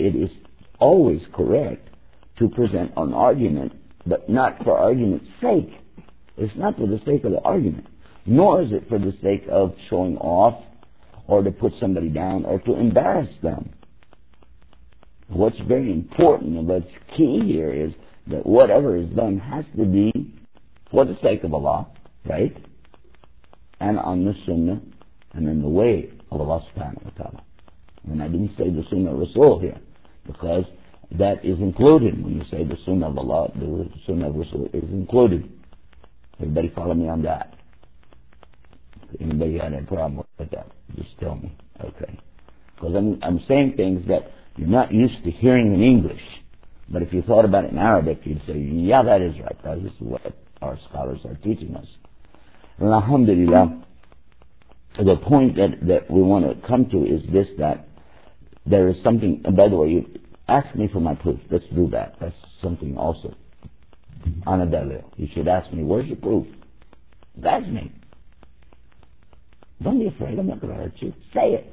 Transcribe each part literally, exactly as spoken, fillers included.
it is always correct to present an argument, but not for argument's sake. It's not for the sake of the argument, nor is it for the sake of showing off or to put somebody down or to embarrass them. What's very important and what's key here is that whatever is done has to be for the sake of Allah, right? And on the Sunnah and in the way of Allah subhanahu wa ta'ala. And I didn't say the Sunnah of Rasul here, because that is included. When you say the Sunnah of Allah, the Sunnah of Rasul is included. Everybody follow me on that? Anybody had any problem with that? Just tell me. Okay. Because I'm, I'm saying things that you're not used to hearing in English. But if you thought about it in Arabic, you'd say, yeah, that is right. That is what our scholars are teaching us. And alhamdulillah, the point that, that we want to come to is this, that there is something, and by the way, you ask me for my proof. Let's do that. That's something also. Anadalil. You should ask me, where's your proof? Ask me. Don't be afraid. I'm not going to hurt you. Say it.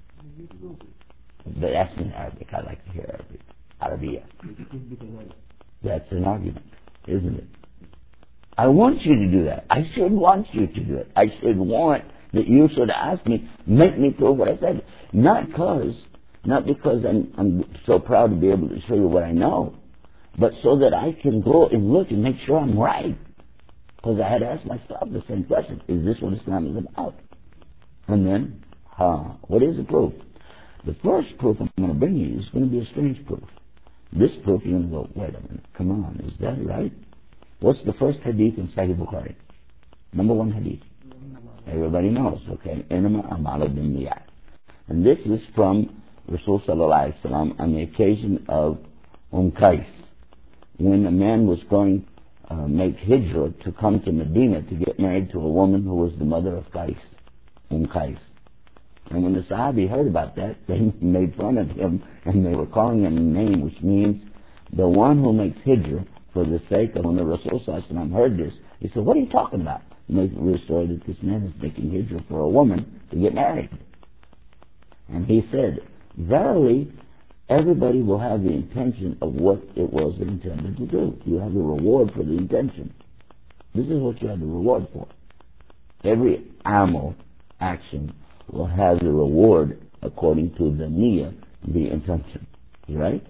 But ask me in Arabic. I like to hear Arabic. Arabia. That's an argument, isn't it? I want you to do that. I should want you to do it. I should want that you should ask me, make me prove what I said. Not because, not because I'm, I'm so proud to be able to show you what I know, but so that I can go and look and make sure I'm right. Because I had to ask myself the same question. Is this what Islam is about? And then, huh, what is the proof? The first proof I'm going to bring you is going to be a strange proof. This proof, you're going to go, wait a minute, come on, is that right? What's the first hadith in Sahih Bukhari? Number one hadith. Everybody knows, okay? Inama Amala bin Niyat. And this is from Rasul Sallallahu Alaihi Wasallam on the occasion of Umm Qais, when a man was going to uh, make hijrah to come to Medina to get married to a woman who was the mother of Qais, Umm Qais. And when the Sahabi heard about that, they made fun of him, and they were calling him a name which means the one who makes hijrah for the sake of. When the Rasul Sallallahu Alaihi Wasallam heard this, he said, what are you talking about? And they restored that this man is making hijrah for a woman to get married. And he said, verily, everybody will have the intention of what it was they intended to do. You have the reward for the intention. This is what you have the reward for. Every amal, action, will have the reward according to the niyyah, the intention. Right?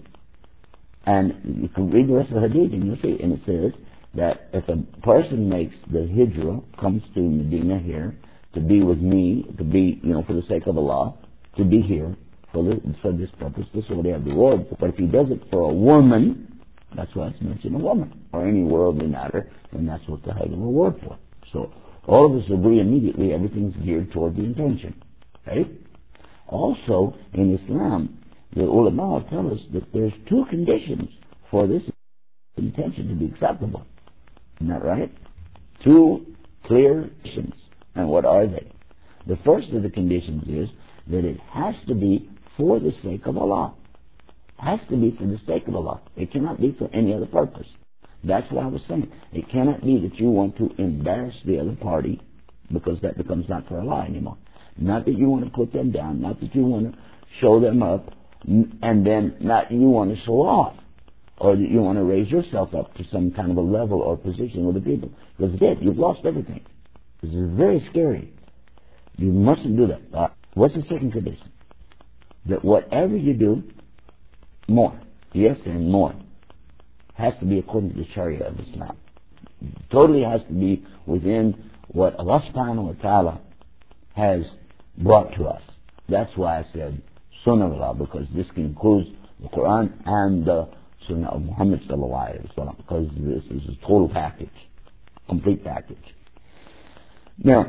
And you can read the rest of the hadith and you'll see, and it says that if a person makes the hijrah, comes to Medina here, to be with me, to be, you know, for the sake of Allah, to be here, for this, for this purpose, this is what they have the reward for. But if he does it for a woman, that's why it's mentioned a woman, or any worldly matter, and that's what they have the reward for. So, all of us agree immediately everything's geared toward the intention. Right? Also, in Islam, the ulama tell us that there's two conditions for this intention to be acceptable. Isn't that right? Two clear conditions. And what are they? The first of the conditions is that it has to be for the sake of Allah. It has to be for the sake of Allah. It cannot be for any other purpose. That's what I was saying. It cannot be that you want to embarrass the other party, because that becomes not for Allah anymore. Not that you want to put them down, not that you want to show them up, and then not you want to show off, or that you want to raise yourself up to some kind of a level or position with the people. Because it's it, you've lost everything. This is very scary. You mustn't do that. Uh, what's the second condition? That whatever you do, more, yes and more, has to be according to the Sharia of Islam. Totally has to be within what Allah subhanahu wa ta'ala has brought to us. That's why I said Sunnah of Allah, because this includes the Quran and the Sunnah of Muhammad sallallahu alaihi wasallam, because this is a total package, complete package. Now,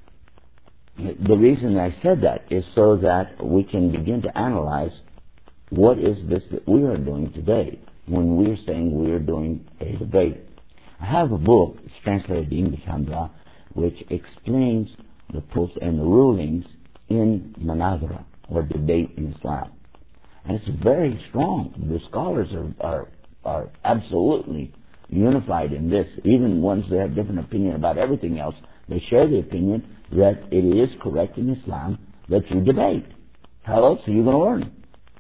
the reason I said that is so that we can begin to analyze what is this that we are doing today when we're saying we are doing a debate. I have a book, it's translated to English, alhamdulillah, which explains the proofs and the rulings in Manazara, or debate in Islam. And it's very strong. The scholars are, are, are absolutely unified in this. Even ones that have different opinion about everything else, they share the opinion that it is correct in Islam that you debate. How else are you going to learn?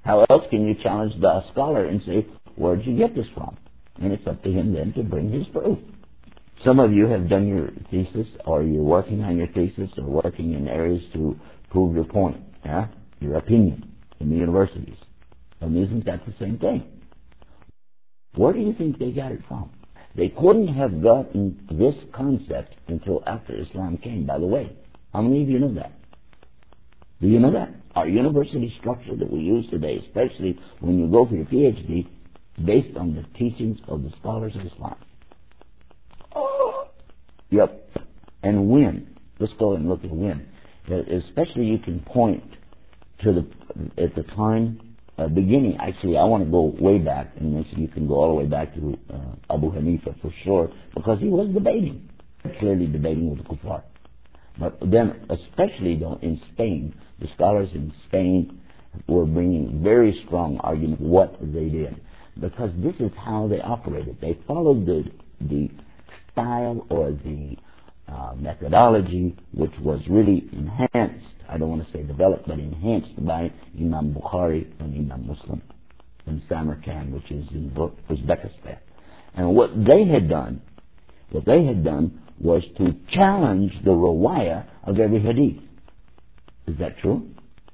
How else can you challenge the scholar and say, where did you get this from? And it's up to him then to bring his proof. Some of you have done your thesis, or you're working on your thesis, or working in areas to prove your point, yeah? Your opinion in the universities. And isn't that the same thing? Where do you think they got it from? They couldn't have gotten this concept until after Islam came, by the way. How many of you know that? Do you know that? Our university structure that we use today, especially when you go for your PhD, based on the teachings of the scholars of Islam. Oh. Yep. And when? Let's go and look at when. Especially you can point to the, at the time, uh, beginning, actually I want to go way back, and you can go all the way back to uh, Abu Hanifa for sure, because he was debating, clearly debating with the kuffar. But then, especially though in Spain, the scholars in Spain were bringing very strong argument what they did, because this is how they operated. They followed the the style or the uh, methodology which was really enhanced. I don't want to say developed, but enhanced by Imam Bukhari and Imam Muslim in Samarkand, which is in Uzbekistan. And what they had done, what they had done was to challenge the riwayah of every hadith. Is that true?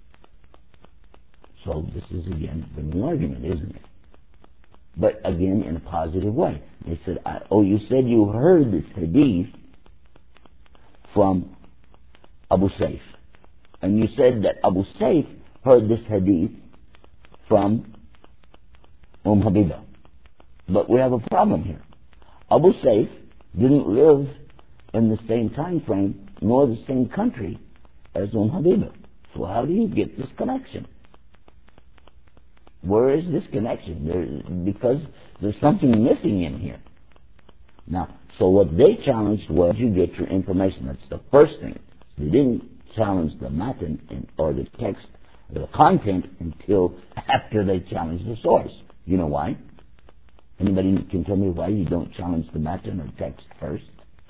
So this is again the new argument, isn't it? But again in a positive way. They said, oh, you said you heard this hadith from Abu Saif. And you said that Abu Saif heard this hadith from Umm Habiba. But we have a problem here. Abu Saif didn't live in the same time frame nor the same country as Umm Habiba. So how do you get this connection? Where is this connection? There, because there's something missing in here. Now, so what they challenged was you get your information. That's the first thing. They didn't challenge the matan or the text, the content, until after they challenged the source. You know why? Anybody can tell me why you don't challenge the matan or text first?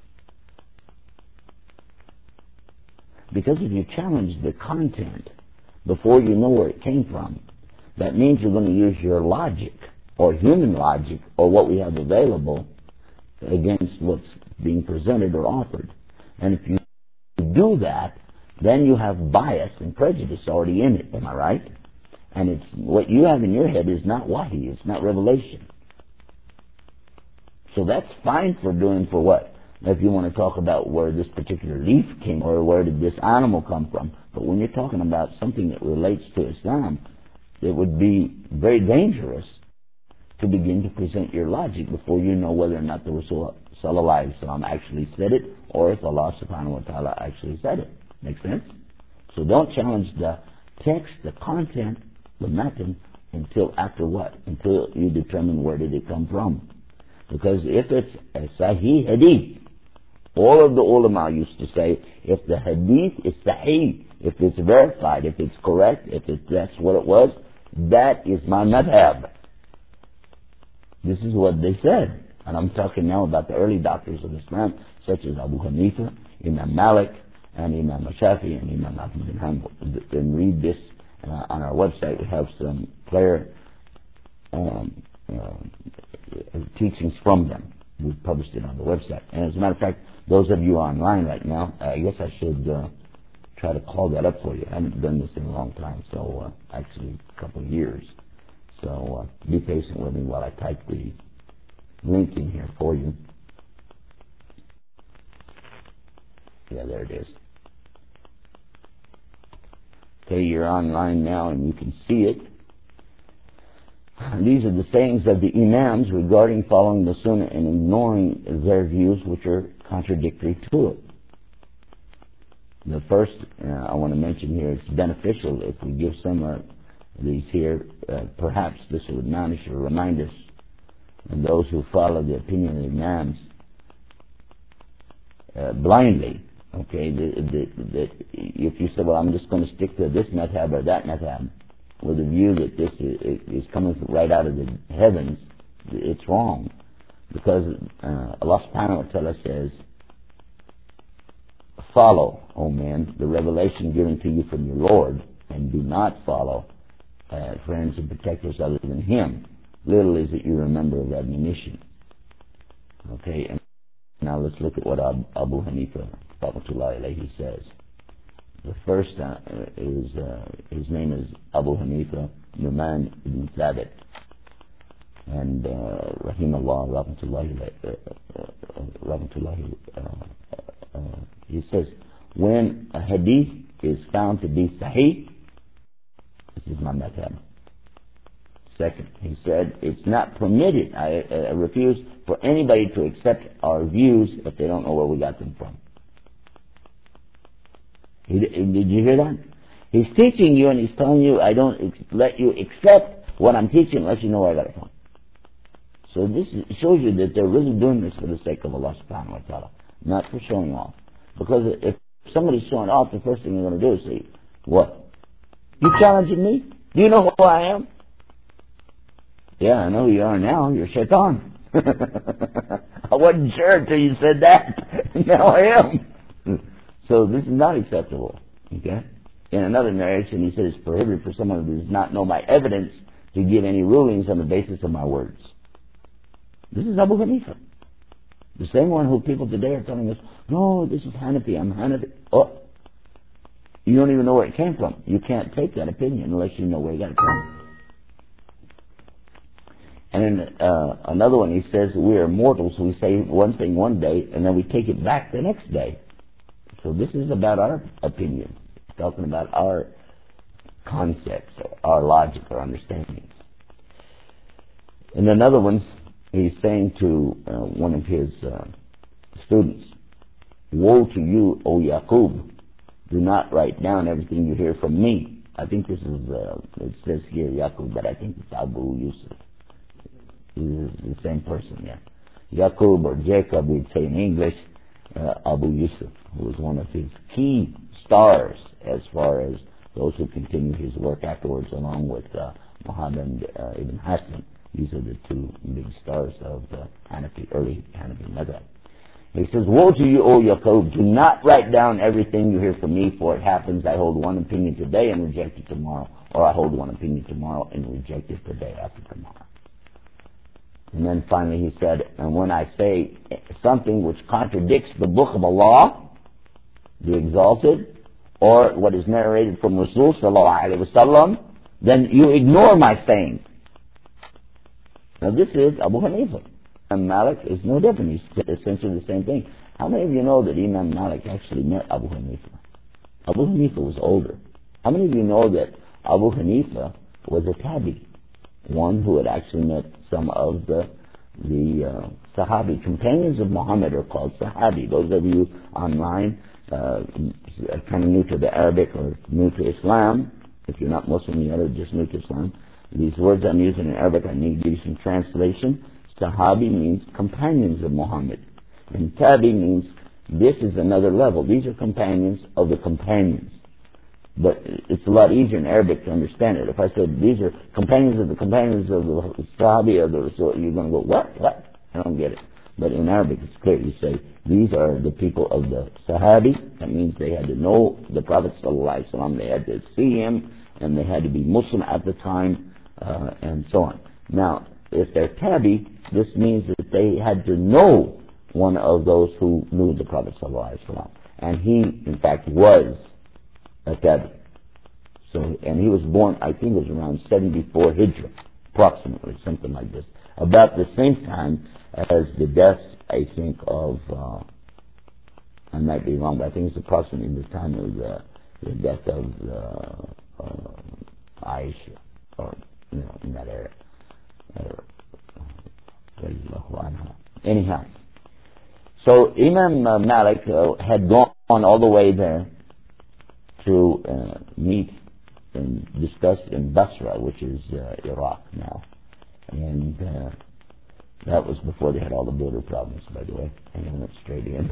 Because if you challenge the content before you know where it came from, that means you're going to use your logic or human logic or what we have available against what's being presented or offered. And if you do that, then you have bias and prejudice already in it. Am I right? And it's what you have in your head is not wahi, it's not revelation. So that's fine for doing for what? If you want to talk about where this particular leaf came or where did this animal come from. But when you're talking about something that relates to Islam, it would be very dangerous to begin to present your logic before you know whether or not the Rasul Sallallahu Alaihi Wasallam actually said it or if Allah Subhanahu Wa Ta'ala actually said it. Make sense? So don't challenge the text, the content, the matan until after what? Until you determine where did it come from. Because if it's a Sahih Hadith, all of the ulama used to say, if the Hadith is Sahih, if it's verified, if it's correct, if it, that's what it was, that is my madhab. This is what they said. And I'm talking now about the early doctors of Islam, such as Abu Hanifa, Imam Malik, and Imam Shafi, and Imam Ahmad bin Hanbal. And read this uh, on our website. We have some clear um, uh, teachings from them. We've published it on the website. And as a matter of fact, those of you online right now, I guess I should uh, try to call that up for you. I haven't done this in a long time, so uh, actually a couple of years. So uh, be patient with me while I type the link in here for you. Yeah, there it is. Okay, you're online now and you can see it. These are the sayings of the Imams regarding following the Sunnah and ignoring their views which are contradictory to it. The first uh, I want to mention here, it's beneficial if we give some of these here. Uh, perhaps this will admonish or remind us, and those who follow the opinion of the Imams uh, blindly, okay, that if you say, well, I'm just going to stick to this madhab or that madhab, with a view that this is coming right out of the heavens, it's wrong. Because uh, Allah subhanahu wa ta'ala says, follow, O men, the revelation given to you from your Lord, and do not follow uh, friends and protectors other than him. Little is it you remember of admonition. Okay, and now let's look at what Abu Hanifa, rahmatullahi alayhi, says. The first uh, is, uh, his name is Abu Hanifa Numan ibn Thabit. And, uh, rahimahullah, rahmatullahi, uh, uh, rahmatullahi, uh, uh, he says, when a hadith is found to be sahih, this is my madhab. Second, he said, it's not permitted, I, I refuse for anybody to accept our views if they don't know where we got them from. He, did you hear that? He's teaching you and he's telling you, I don't ex- let you accept what I'm teaching unless you know where I got it from. So this is, shows you that they're really doing this for the sake of Allah subhanahu wa ta'ala, not for showing off. Because if somebody's showing off, the first thing you're going to do is say, what? You challenging me? Do you know who I am? Yeah, I know who you are now. You're Shaitan. I wasn't sure until you said that. Now I am. So this is not acceptable. Okay? In another narration, he says it's prohibited for someone who does not know my evidence to give any rulings on the basis of my words. This is Abu Hanifa. The same one who people today are telling us, no, this is Hanafi, I'm Hanafi. Oh, you don't even know where it came from. You can't take that opinion unless you know where you got it from. And then uh, another one, he says we are mortals, so we say one thing one day, and then we take it back the next day. So this is about our opinion. It's talking about our concepts, our logic, our understandings. And another one, he's saying to uh, one of his uh, students, woe to you, O Yaqub, do not write down everything you hear from me. I think this is, uh, it says here Yaqub, but I think it's Abu Yusuf. He's the same person, yeah. Yaqub or Jacob, we'd say in English, uh, Abu Yusuf, who was one of his key stars as far as those who continue his work afterwards, along with uh, Muhammad uh, ibn Hassan. These are the two big stars of the Hanafi, early Hanafi madhab. He says, woe to you, O Yaqub, do not write down everything you hear from me, for it happens I hold one opinion today and reject it tomorrow, or I hold one opinion tomorrow and reject it the day after tomorrow. And then finally he said, and when I say something which contradicts the book of Allah, the exalted, or what is narrated from Rasul sallallahu alayhi wa sallam, then you ignore my saying. Now this is Abu Hanifa. Imam Malik is no different. He's essentially the same thing. How many of you know that Imam Malik actually met Abu Hanifa? Abu Hanifa was older. How many of you know that Abu Hanifa was a tabi? One who had actually met some of the the uh, Sahabi. Companions of Muhammad are called Sahabi. Those of you online uh, kind of new to the Arabic or new to Islam, if you're not Muslim, you're just new to Islam. These words I'm using in Arabic, I need to give you some translation. Sahabi means companions of Muhammad. And Tabi means this is another level. These are companions of the companions. But it's a lot easier in Arabic to understand it. If I said these are companions of the companions of the Sahabi, of the Rasul, you're going to go, what? What? I don't get it. But in Arabic it's clear. You say, these are the people of the Sahabi. That means they had to know the Prophet ﷺ. They had to see him, and they had to be Muslim at the time, uh, and so on. Now, if they're Tabi, this means that they had to know one of those who knew the Prophet ﷺ. And he, in fact, was a Tabi. So, and he was born, I think it was around seventy-four Hijrah, approximately, something like this. About the same time as the death, I think, of, uh, I might be wrong, but I think it's approximately the time of the, the death of uh, uh, Aisha, or, you know, in that area. Anyhow, so Imam uh, Malik uh, had gone all the way there to uh, meet and discuss in Basra, which is uh, Iraq now, and uh, that was before they had all the border problems, by the way, and he went straight in.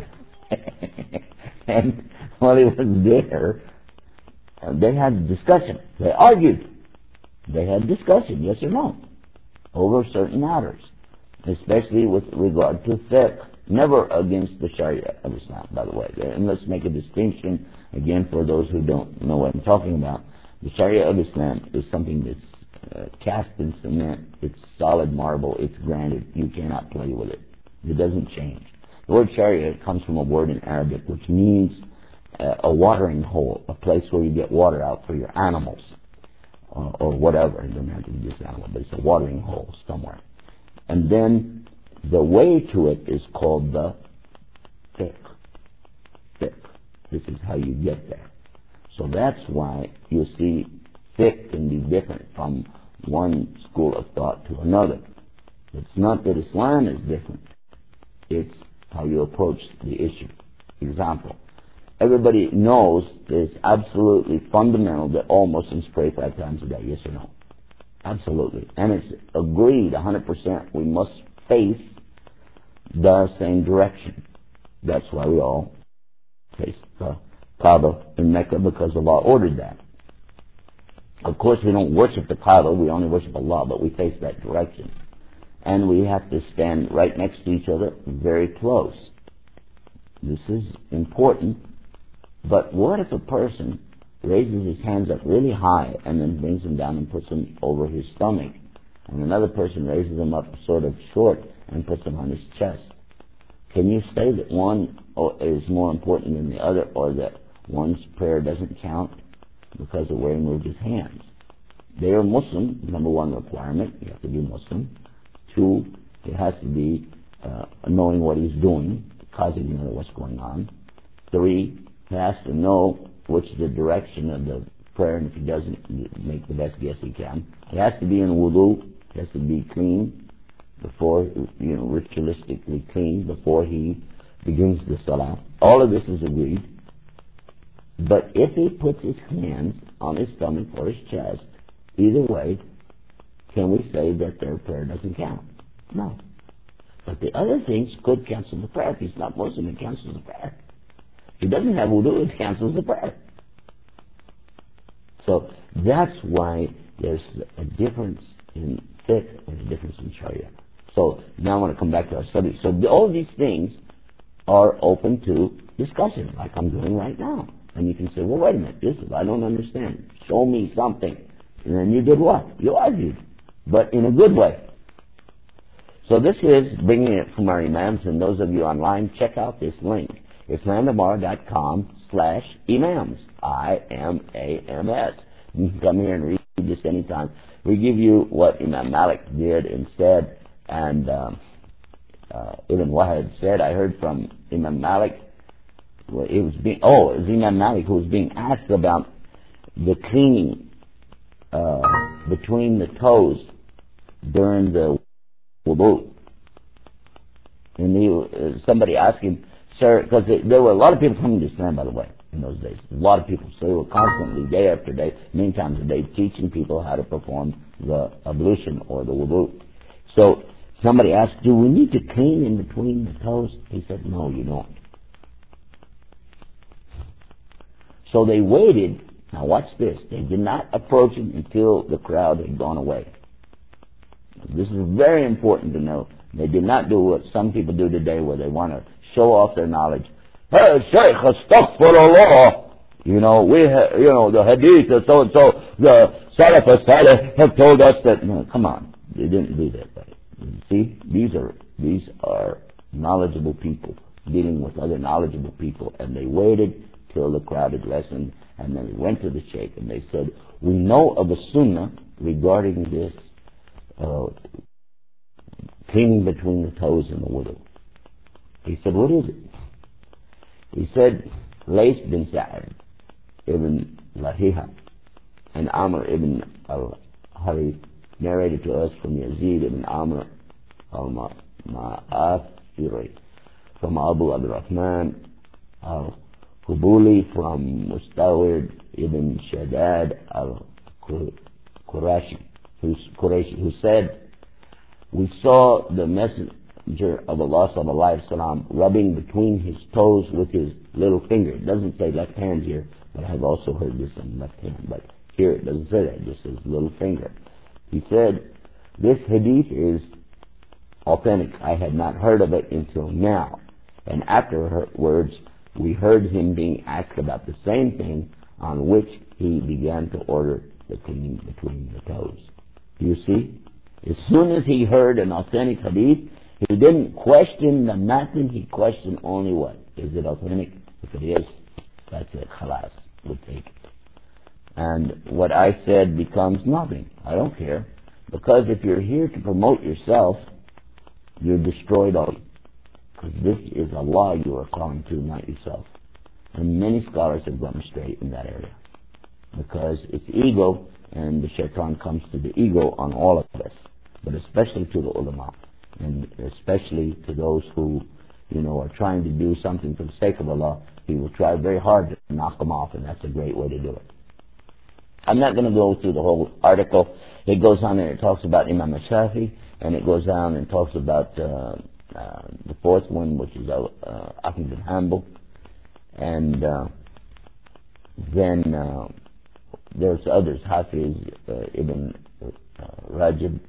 And while he was there, uh, they had a discussion. They argued. They had discussion, yes or no, over certain matters, especially with regard to fiqh, never against the Sharia of Islam, by the way. And let's make a distinction, again, for those who don't know what I'm talking about. The Sharia of Islam is something that's uh, cast in cement. It's solid marble. It's granite. You cannot play with it. It doesn't change. The word sharia comes from a word in Arabic which means uh, a watering hole, a place where you get water out for your animals uh, or whatever. It doesn't have to be just animal, but it's a watering hole somewhere. And then the way to it is called the fiqh. Fiqh. This is how you get there. So that's why you see fiqh can be different from one school of thought to another. It's not that Islam is different. It's how you approach the issue. Example. Everybody knows that it's absolutely fundamental that all Muslims pray five times a day. Yes or no? Absolutely. And it's agreed one hundred percent we must face the same direction. That's why we all face the Kaaba in Mecca, because Allah ordered that. Of course, we don't worship the Kaaba, we only worship Allah, but we face that direction. And we have to stand right next to each other, very close. This is important. But what if a person raises his hands up really high and then brings them down and puts them over his stomach, and another person raises them up sort of short and puts them on his chest? Can you say that one is more important than the other, or that one's prayer doesn't count because of where he moved his hands? They are Muslim, number one requirement, you have to be Muslim. Two, it has to be uh, knowing what he's doing, causing you know what's going on. Three, he has to know which is the direction of the prayer, and if he doesn't, make the best guess he can. He has to be in wudu, he has to be clean before, you know, ritualistically clean before he begins the salah. All of this is agreed. But if he puts his hands on his stomach or his chest, either way, can we say that their prayer doesn't count? No. But the other things could cancel the prayer. If he's not Muslim, it cancels the prayer. If he doesn't have wudu, it cancels the prayer. So that's why there's a difference in fiqh and a difference in sharia. So now I want to come back to our subject. So all these things are open to discussion, like I'm doing right now. And you can say, well, wait a minute, this is, I don't understand. Show me something. And then you did what? You argued. But in a good way. So this is bringing it from our imams, and those of you online, check out this link. islamdabar.com slash imams. I M A M S. You can come here and read this anytime. We give you what Imam Malik did and said, and um, uh, Ibn Wahid said. I heard from Imam Malik. Well, it was being, oh, it was Imam Malik who was being asked about the cleaning uh, between the toes during the wudu. And he, uh, somebody asked him, sir, because there were a lot of people coming to Islam, by the way, in those days. A lot of people. So they were constantly, day after day, many times a day, teaching people how to perform the ablution or the wudu. So somebody asked, do we need to clean in between the toes? He said, no, you don't. So they waited. Now watch this. They did not approach him until the crowd had gone away. This is very important to know. They did not do what some people do today, where they want to show off their knowledge. Hey, Shaykh, astaghfirullah. You know, we, ha- you know, the hadith of so and so, the Salaf as-Salih have told us that. No, come on, they didn't do that. Right? See, these are these are knowledgeable people dealing with other knowledgeable people, and they waited till the crowd had lessened, and then they went to the Shaykh and they said, we know of a sunnah regarding this uh, cleaning between the toes in the wudu. He said, what is it? He said, Lays bin Sa'ad ibn Lahiha and Amr ibn al-Harith narrated to us from Yazid ibn Amr al-Ma'afiri, from Abu Abdurrahman al-Qubuli, from Mustawid ibn Shaddad al-Qurashi, who said, we saw the Messenger of Allah sallallahu alaihi wasallam rubbing between his toes with his little finger. It doesn't say left hand here, but I've also heard this on left hand. But here it doesn't say that, it just says little finger. He said, this hadith is authentic. I had not heard of it until now. And afterwards, we heard him being asked about the same thing, on which he began to order the cleaning between the toes. You see? As soon as he heard an authentic hadith, he didn't question the nothing, he questioned only what? Is it authentic? If it is, that's it, khalas, we'll take it. And what I said becomes nothing. I don't care. Because if you're here to promote yourself, you're destroyed all. Because this is Allah you are calling to, not yourself. And many scholars have gone astray in that area. Because it's ego, and the shaitan comes to the ego on all of us. But especially to the ulama. And especially to those who, you know, are trying to do something for the sake of Allah. He will try very hard to knock them off, and that's a great way to do it. I'm not going to go through the whole article. It goes on and it talks about Imam Shafi, and it goes down and talks about uh, uh, the fourth one, which is uh, Ahmad bin Hanbal. And uh, then uh, there's others, Hafiz uh, Ibn uh, Rajab,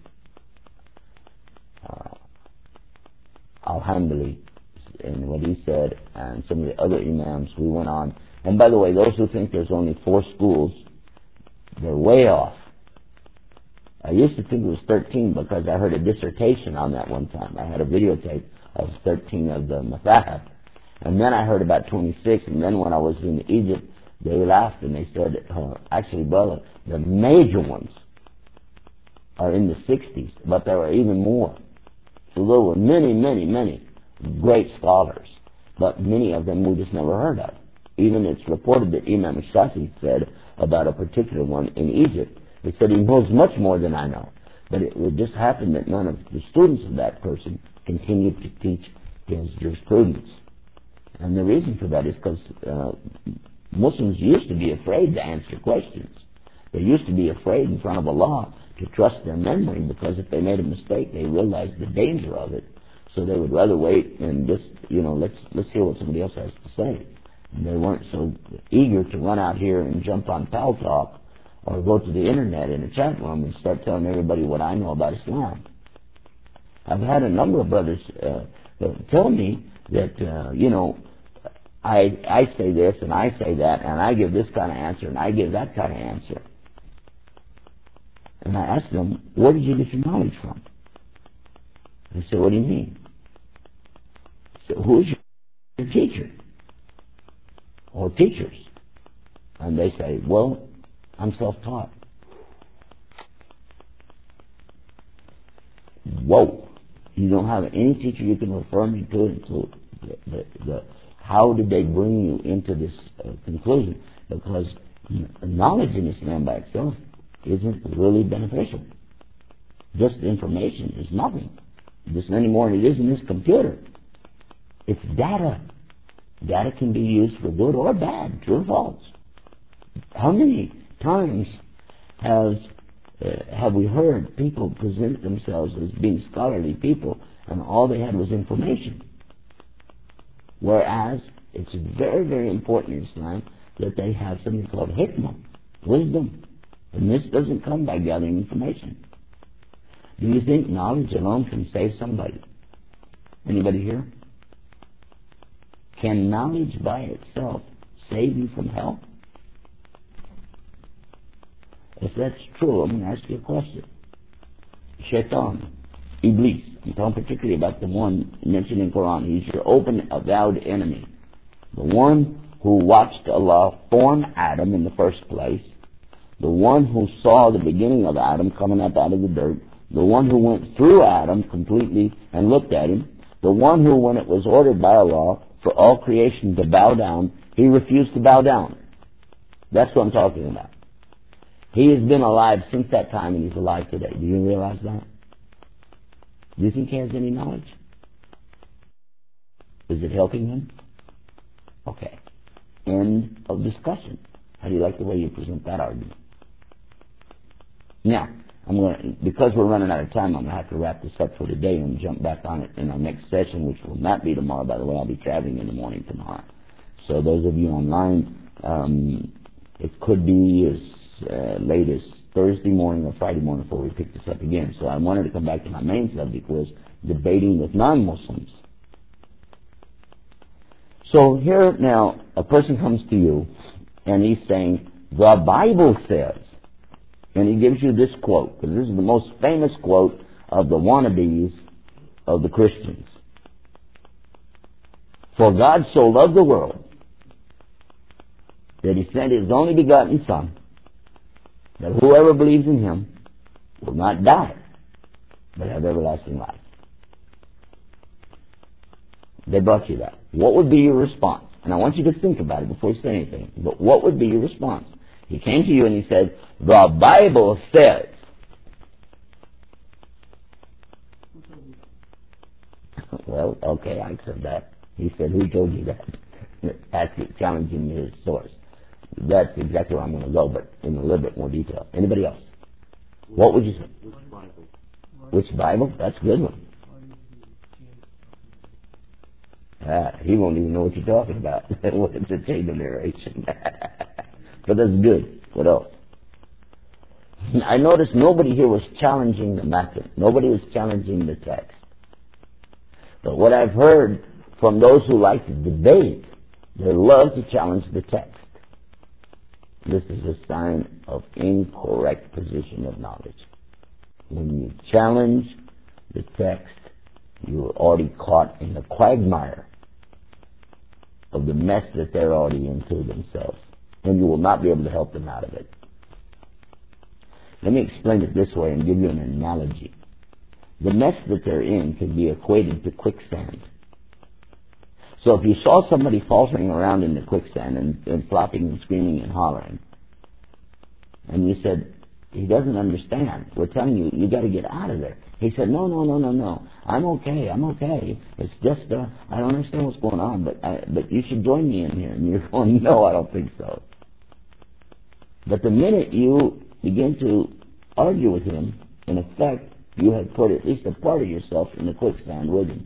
uh, Al-Hanbali, and what he said, and some of the other imams. We went on. And by the way, those who think there's only four schools, they're way off. I used to think it was thirteen because I heard a dissertation on that one time. I had a videotape of thirteen of the Mathahab. And then I heard about twenty-six, and then when I was in Egypt, they laughed and they said, uh, actually, brother, the major ones are in the sixties, but there are even more. So there were many, many, many great scholars, but many of them we just never heard of. Even it's reported that Imam Shafi said about a particular one in Egypt, he said he knows much more than I know. But it would just happen that none of the students of that person continued to teach his jurisprudence. And the reason for that is because uh, Muslims used to be afraid to answer questions. They used to be afraid in front of Allah to trust their memory, because if they made a mistake, they realized the danger of it. So they would rather wait and just, you know, let's let's hear what somebody else has to say. And they weren't so eager to run out here and jump on Pal Talk or go to the internet in a chat room and start telling everybody what I know about Islam. I've had a number of brothers uh, tell me that, uh, you know, I I say this and I say that and I give this kind of answer and I give that kind of answer. And I ask them, where did you get your knowledge from? They say, what do you mean? So who's your teacher? Or teachers? And they say, well, I'm self-taught. Whoa. You don't have any teacher you can refer me to? Into the, the, the, how did they bring you into this uh, conclusion? Because knowledge in Islam by itself isn't really beneficial. Just information is nothing. Just any more than it is in this computer. It's data. Data can be used for good or bad, true or false. How many times has uh, have we heard people present themselves as being scholarly people and all they had was information? Whereas it's very, very important in Islam that they have something called hikmah, wisdom. And this doesn't come by gathering information. Do you think knowledge alone can save somebody? Anybody here? Can knowledge by itself save you from hell? If that's true, I'm going to ask you a question. Shaitan, Iblis, I'm talking particularly about the one mentioned in the Quran. He's your open, avowed enemy. The one who watched Allah form Adam in the first place. The one who saw the beginning of Adam coming up out of the dirt. The one who went through Adam completely and looked at him. The one who, when it was ordered by Allah for all creation to bow down, he refused to bow down. That's what I'm talking about. He has been alive since that time and he's alive today. Do you realize that? Do you think he has any knowledge? Is it helping him? Okay. End of discussion. How do you like the way you present that argument? Now, I'm going to, because we're running out of time, I'm going to have to wrap this up for today and jump back on it in our next session, which will not be tomorrow. By the way, I'll be traveling in the morning tomorrow. So those of you online, um, it could be as uh, late as Thursday morning or Friday morning before we pick this up again. So I wanted to come back to my main subject, was debating with non-Muslims. So here now, a person comes to you and he's saying, the Bible says. And he gives you this quote, because this is the most famous quote of the wannabes of the Christians. For God so loved the world that he sent his only begotten Son, that whoever believes in him will not die, but have everlasting life. They brought you that. What would be your response? And I want you to think about it before you say anything. But what would be your response? He came to you and he said, the Bible says. Well, okay, I accept that. He said, who told you that? That's it, challenging his source. That's exactly where I'm going to go, but in a little bit more detail. Anybody else? What would you say? Which Bible? Which Bible? That's a good one. Ah, he won't even know what you're talking about. It's a chain of narration. But that's good. What else? I noticed nobody here was challenging the method. Nobody was challenging the text. But what I've heard from those who like to debate, they love to challenge the text. This is a sign of incorrect position of knowledge. When you challenge the text, you are already caught in the quagmire of the mess that they're already into themselves, and you will not be able to help them out of it. Let me explain it this way and give you an analogy. The mess that they're in can be equated to quicksand. So if you saw somebody faltering around in the quicksand and, and flopping and screaming and hollering, and you said, he doesn't understand. We're telling you, you got to get out of there. He said, no, no, no, no, no. I'm okay. I'm okay. It's just, uh, I don't understand what's going on, but I, but you should join me in here. And you're going, no, I don't think so. But the minute you begin to argue with him, in effect, you have put at least a part of yourself in the quicksand with him.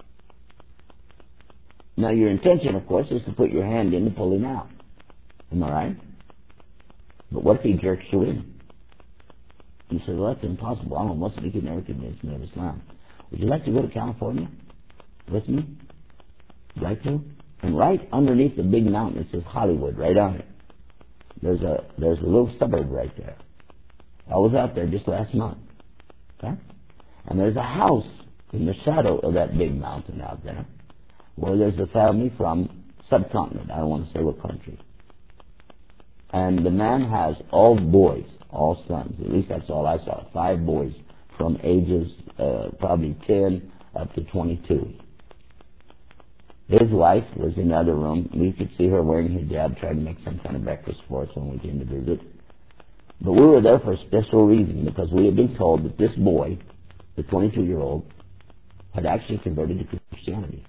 Now, your intention, of course, is to put your hand in to pull him out. Am I right? But what if he jerks you in? You say, well, that's impossible. I'm a Muslim. You can never convince me of Islam. Would you like to go to California with me? Would you like to? And right underneath the big mountain, it says Hollywood, right on it. There's a there's a little suburb right there. I was out there just last month. Okay? And there's a house in the shadow of that big mountain out there where there's a family from subcontinent. I don't want to say what country. And the man has all boys, all sons. At least that's all I saw. Five boys from ages uh, probably ten up to twenty-two. His wife was in the other room. We could see her wearing hijab, trying to make some kind of breakfast for us when we came to visit. But we were there for a special reason, because we had been told that this boy, the twenty-two-year-old, had actually converted to Christianity.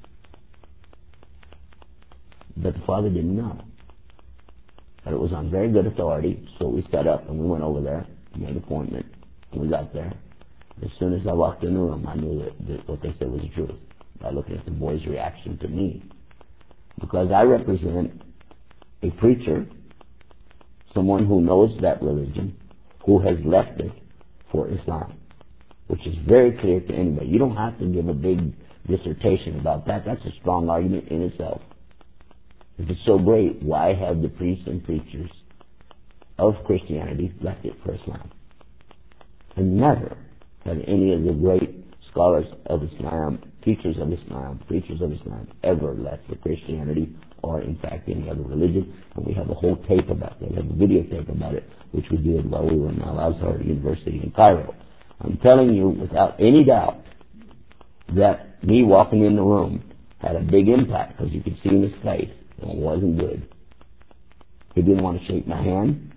But the father didn't know. But it was on very good authority, so we set up and we went over there, made an appointment, and we got there. As soon as I walked in the room, I knew that, that what they said was the truth, by looking at the boy's reaction to me. Because I represent a preacher, someone who knows that religion, who has left it for Islam, which is very clear to anybody. You don't have to give a big dissertation about that. That's a strong argument in itself. If it's so great, why have the priests and preachers of Christianity left it for Islam? And never have any of the great scholars of Islam, teachers of Islam, preachers of Islam, ever left for Christianity or, in fact, any other religion. And we have a whole tape about that. We have a videotape about it, which we did while we were in Al-Azhar University in Cairo. I'm telling you, without any doubt, that me walking in the room had a big impact, because you could see in his face. It wasn't good. He didn't want to shake my hand.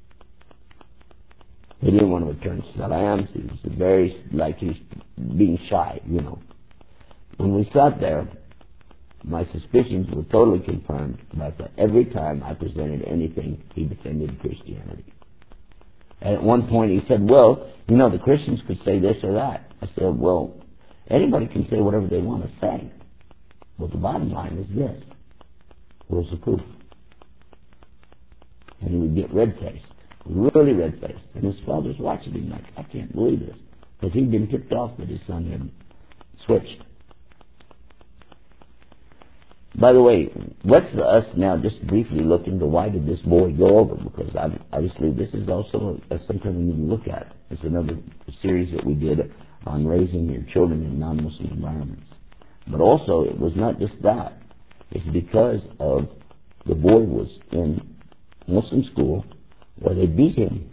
He didn't want to return salams. He was very, like he's being shy, you know. When we sat there, my suspicions were totally confirmed by that every time I presented anything, he defended Christianity. And at one point he said, well, you know, the Christians could say this or that. I said, well, anybody can say whatever they want to say. But the bottom line is this. Where's the proof? And he would get red-faced, really red-faced. And his father's watching him like, I can't believe this. Because he'd been tipped off that his son had switched. By the way, let's us now just briefly look into why did this boy go over, because obviously this is also a, something we need to look at. It's another series that we did on raising your children in non-Muslim environments. But also, it was not just that. It's because of the boy was in Muslim school where they beat him.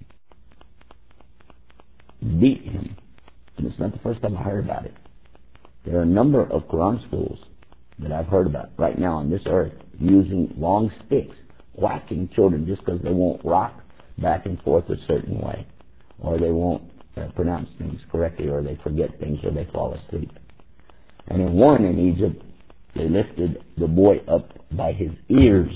Beat him. And it's not the first time I heard about it. There are a number of Quran schools that I've heard about right now on this earth using long sticks, whacking children just because they won't rock back and forth a certain way, or they won't uh, pronounce things correctly, or they forget things, or they fall asleep. And in one in Egypt, they lifted the boy up by his ears.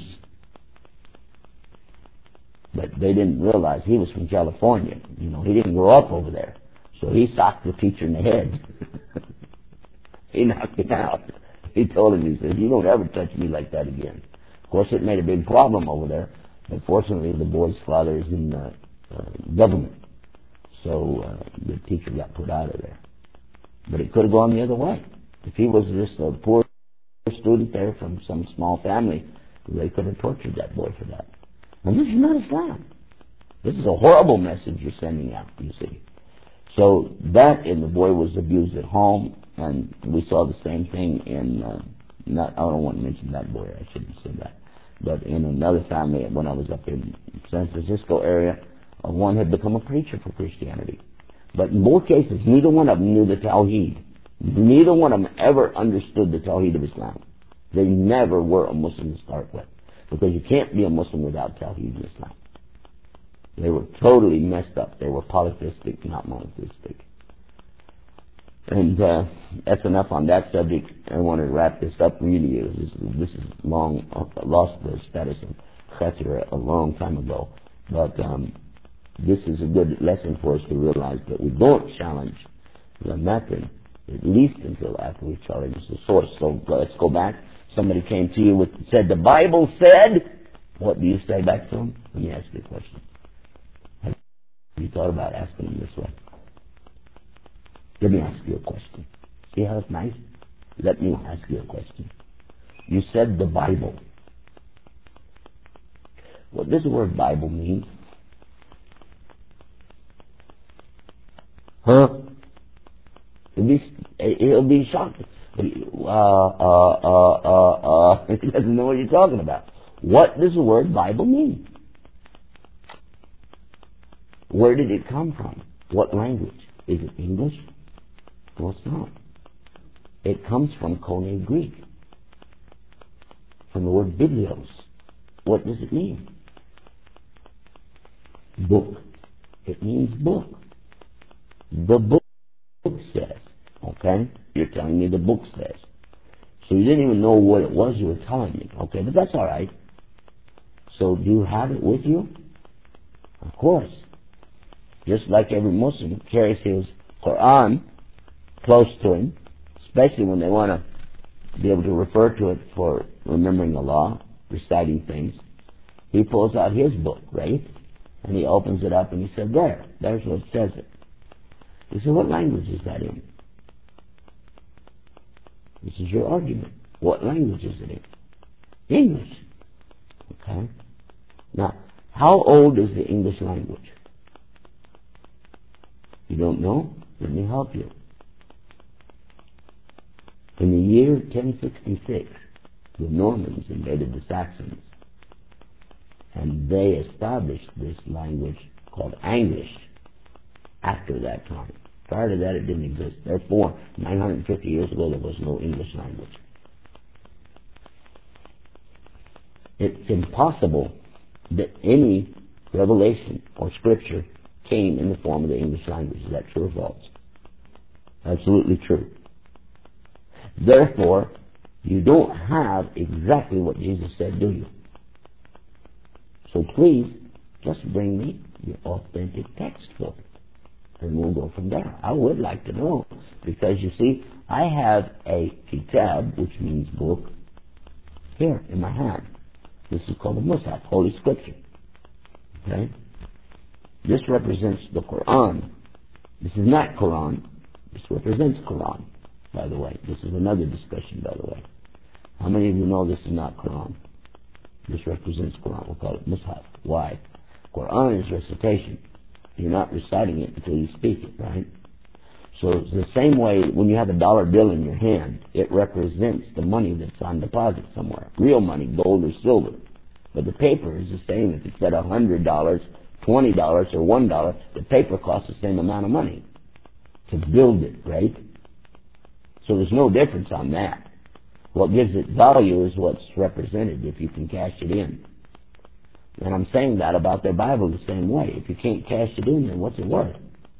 But they didn't realize he was from California. You know, he didn't grow up over there. So he socked the teacher in the head. He knocked him out. He told him, he said, you don't ever touch me like that again. Of course, it made a big problem over there. But fortunately, the boy's father is in the uh, government. So uh, the teacher got put out of there. But it could have gone the other way. If he was just a poor student there from some small family, they could have tortured that boy for that. And this is not Islam. This is a horrible message you're sending out, you see. So that, and the boy was abused at home, and we saw the same thing in, uh, not, I don't want to mention that boy, I shouldn't say that, but in another family when I was up in San Francisco area, uh, one had become a preacher for Christianity. But in both cases, neither one of them knew the Tawheed. Neither one of them ever understood the Tawheed of Islam. They never were a Muslim to start with, because you can't be a Muslim without Tawheed in Islam. They were totally messed up. They were polytheistic, not monotheistic. And uh, that's enough on that subject. I want to wrap this up. Really, this, this is long. I lost the status of Khasira a long time ago. But um, this is a good lesson for us to realize that we don't challenge the method, at least until after we challenge the source. So let's go back. Somebody came to you with said the Bible said. What do you say back to them? Let me ask you a question. Have you thought about asking them this way? Let me ask you a question. See how it's nice? Let me ask you a question. You said the Bible. What does the word Bible mean? Huh? It'll be, it'll be shocking. Uh, uh, uh, uh, uh, he doesn't know what you're talking about. What does the word Bible mean? Where did it come from? What language? Is it English? No, it's not. It comes from Koine Greek, from the word biblios. What does it mean? Book. It means book. The book says. Okay? You're telling me the book says. So you didn't even know what it was you were telling me. Okay, but that's all right. So do you have it with you? Of course. Just like every Muslim carries his Quran close to him, especially when they want to be able to refer to it for remembering Allah, reciting things. He pulls out his book, right? And he opens it up and he said, there, there's what says it. He said, what language is that in? This is your argument. What language is it in? English. Okay? Now, how old is the English language? You don't know? Let me help you. In the year ten sixty-six, the Normans invaded the Saxons, and they established this language called English after that time. Prior to that, it didn't exist. Therefore, nine hundred fifty years ago, there was no English language. It's impossible that any revelation or scripture came in the form of the English language. Is that true or false? Absolutely true. Therefore, you don't have exactly what Jesus said, do you? So please, just bring me your authentic text book, and we'll go from there. I would like to know, because you see, I have a kitab, which means book, here in my hand. This is called the Mus'haf, Holy Scripture. Okay? This represents the Quran. This is not Quran. This represents Quran, by the way. This is another discussion, by the way. How many of you know this is not Quran? This represents Quran. We'll call it Mus'haf. Why? Quran is recitation. You're not reciting it until you speak it, right? So it's the same way when you have a dollar bill in your hand, it represents the money that's on deposit somewhere. Real money, gold or silver. But the paper is the same. If it's at one hundred dollars, twenty dollars, or one dollar, the paper costs the same amount of money to build it, right? So there's no difference on that. What gives it value is what's represented, if you can cash it in. And I'm saying that about their Bible the same way. If you can't cash it in, then what's it worth?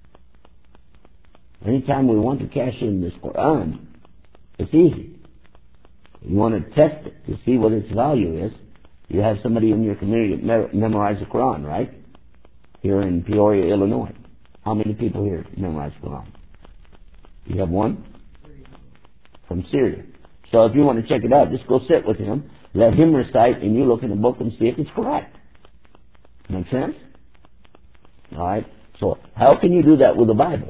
Anytime we want to cash in this Quran, it's easy. You want to test it to see what its value is. You have somebody in your community that memorize the Quran, right? Here in Peoria, Illinois. How many people here memorize the Quran? You have one? From Syria. So if you want to check it out, just go sit with him, let him recite, and you look in the book and see if it's correct. Make sense? All right. So how can you do that with the Bible?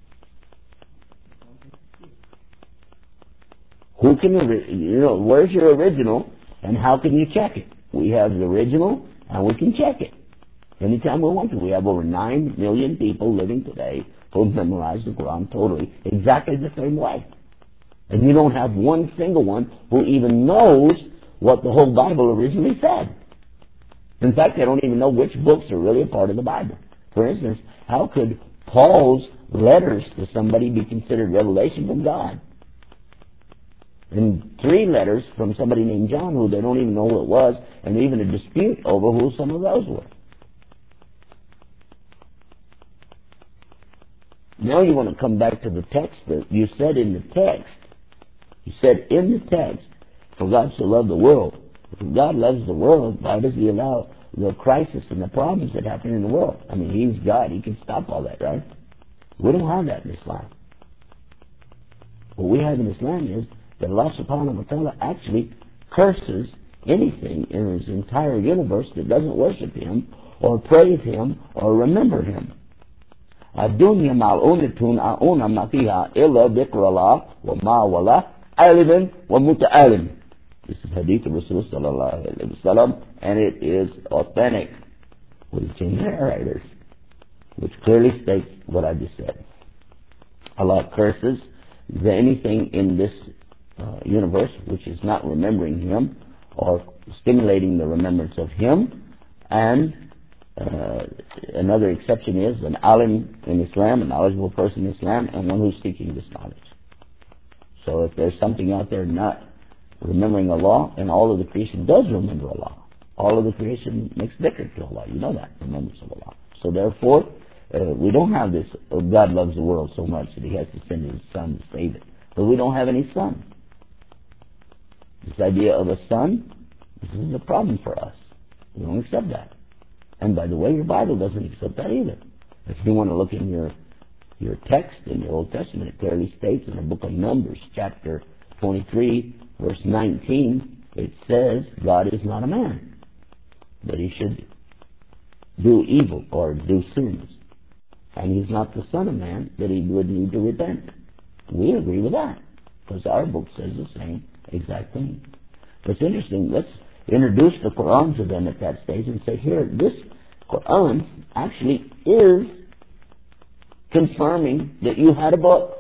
Who can, you know, where's your original, and how can you check it? We have the original, and we can check it anytime we want to. We have over nine million people living today who memorize the Quran totally, exactly the same way. And you don't have one single one who even knows what the whole Bible originally said. In fact, they don't even know which books are really a part of the Bible. For instance, how could Paul's letters to somebody be considered revelation from God? And three letters from somebody named John who they don't even know who it was, and even a dispute over who some of those were. Now you want to come back to the text that you said in the text. You said in the text, for God so loved the world. If God loves the world, why does he allow the crisis and the problems that happen in the world? I mean, he's God. He can stop all that, right? We don't have that in Islam. What we have in Islam is that Allah subhanahu wa ta'ala actually curses anything in his entire universe that doesn't worship him or praise him or remember him. الدنيا ملعونة أعون ما فيها إلا ذكر الله وما ولا عالم ومتعالم. This is Hadith of Rasul sallallahu alayhi wa sallam, and it is authentic with the narrators, which clearly states what I just said. Allah curses anything in this uh, universe which is not remembering him or stimulating the remembrance of him, and Uh, another exception is an alim in Islam, a knowledgeable person in Islam, and one who's seeking this knowledge. So if there's something out there not remembering Allah, and all of the creation does remember Allah. All of the creation makes dhikr to Allah. You know that, remembrance of Allah. So therefore, uh, we don't have this, oh, God loves the world so much that he has to send his son to save it. But we don't have any son. This idea of a son, this is a problem for us. We don't accept that. And by the way, your Bible doesn't accept that either. If you want to look in your your text in your Old Testament, it clearly states in the book of Numbers, chapter twenty-three, verse nineteen, it says God is not a man, that he should do evil or do sins. And he's not the son of man, that he would need to repent. We agree with that, because our book says the same exact thing. But it's interesting, let's introduce the Quran to them at that stage and say, here, this Quran actually is confirming that you had a book.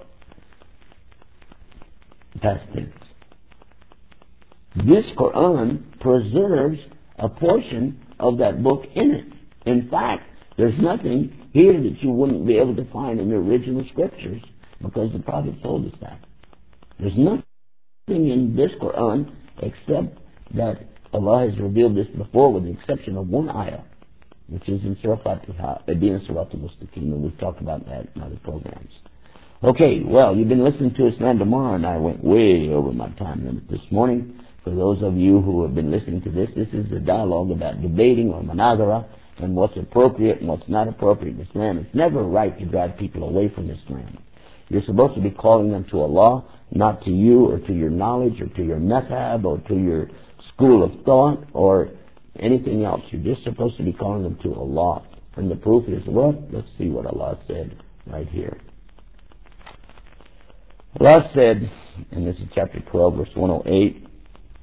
Past tense. This Quran preserves a portion of that book in it. In fact, there's nothing here that you wouldn't be able to find in the original scriptures, because the Prophet told us that. There's nothing in this Quran except that Allah has revealed this before, with the exception of one ayah, which is in Surah Fatiha, Adina Surah Al-Mustaqim, and we've talked about that in other programs. Okay, well, you've been listening to Islam Tomorrow, and I went way over my time limit this morning. For those of you who have been listening to this, this is a dialogue about debating or manazara, and what's appropriate and what's not appropriate in Islam. It's never right to drive people away from Islam. You're supposed to be calling them to Allah, not to you or to your knowledge or to your madhab or to your school of thought or anything else. You're just supposed to be calling them to Allah. And the proof is what? Let's see what Allah said right here. Allah said, and this is chapter twelve, verse one oh eight,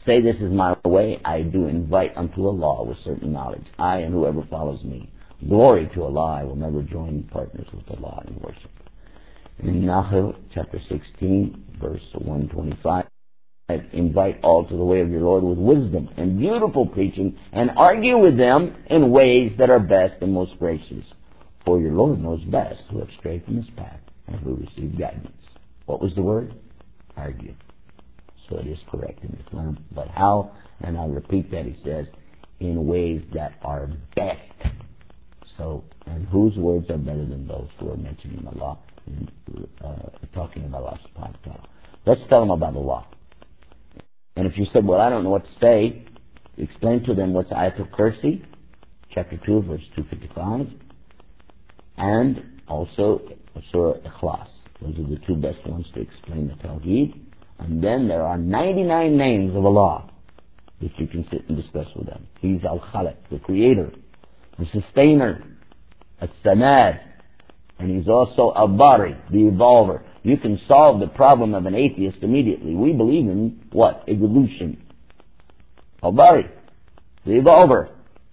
say this is my way, I do invite unto Allah with certain knowledge. I and whoever follows me. Glory to Allah, I will never join partners with Allah in worship. In Nahl, chapter sixteen, verse one twenty-five, invite all to the way of your Lord with wisdom and beautiful preaching, and argue with them in ways that are best and most gracious. For your Lord knows best who have strayed from his path and who receive guidance. What was the word? Argue. So it is correct in Islam. But how? And I'll repeat that. He says, in ways that are best. So, and whose words are better than those who are mentioning Allah, and, uh, talking about Allah subhanahu wa ta'ala. Let's tell them about Allah. And if you said, well, I don't know what to say, explain to them what's Ayatul Kursi, chapter two, verse two fifty-five, and also Surah Ikhlas. Those are the two best ones to explain the Tawheed. And then there are ninety-nine names of Allah that you can sit and discuss with them. He's Al-Khaliq, the Creator, the Sustainer, As-Samad, and He's also Al-Bari, the Evolver. You can solve the problem of an atheist immediately. We believe in what? Evolution. Al-Bari, the Evolver.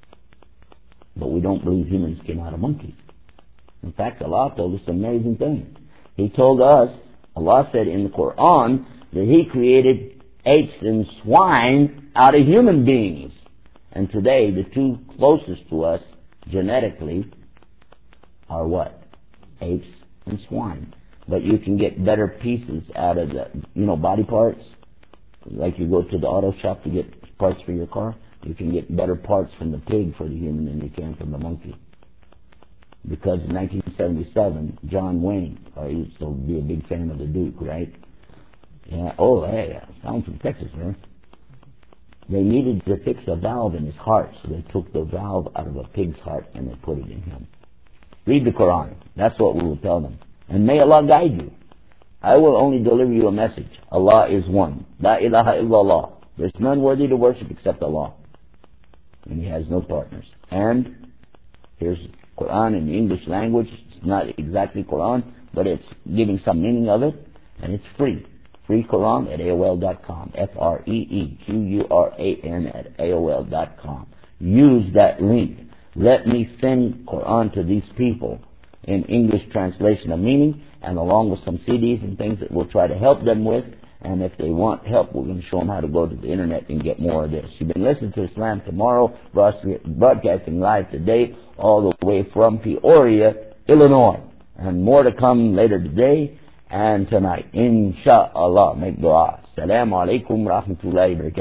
But we don't believe humans came out of monkeys. In fact, Allah told us an amazing thing. He told us, Allah said in the Quran, that He created apes and swine out of human beings. And today, the two closest to us genetically are what? Apes and swine. But you can get better pieces out of the, you know, body parts. Like you go to the auto shop to get parts for your car. You can get better parts from the pig for the human than you can from the monkey. Because in nineteen seventy-seven, John Wayne, I used to be a big fan of the Duke, right? Yeah. Oh, hey, I'm from Texas, man. They needed to fix a valve in his heart, so they took the valve out of a pig's heart and they put it in him. Read the Quran. That's what we will tell them. And may Allah guide you. I will only deliver you a message. Allah is one. La ilaha illallah. There's none worthy to worship except Allah. And He has no partners. And here's Quran in the English language. It's not exactly Quran, but it's giving some meaning of it. And it's free. Free Quran at A O L dot com. F R E E Q U R A N at A O L dot com. Use that link. Let me send Quran to these people in English translation of meaning, and along with some C Ds and things that we'll try to help them with. And if they want help, we're going to show them how to go to the internet and get more of this. You've been listening to Islam Tomorrow, broadcasting live today, all the way from Peoria, Illinois. And more to come later today and tonight. Insha'Allah. Make dua. Assalamu alaikum wa rahmatullahi wa barakatuh.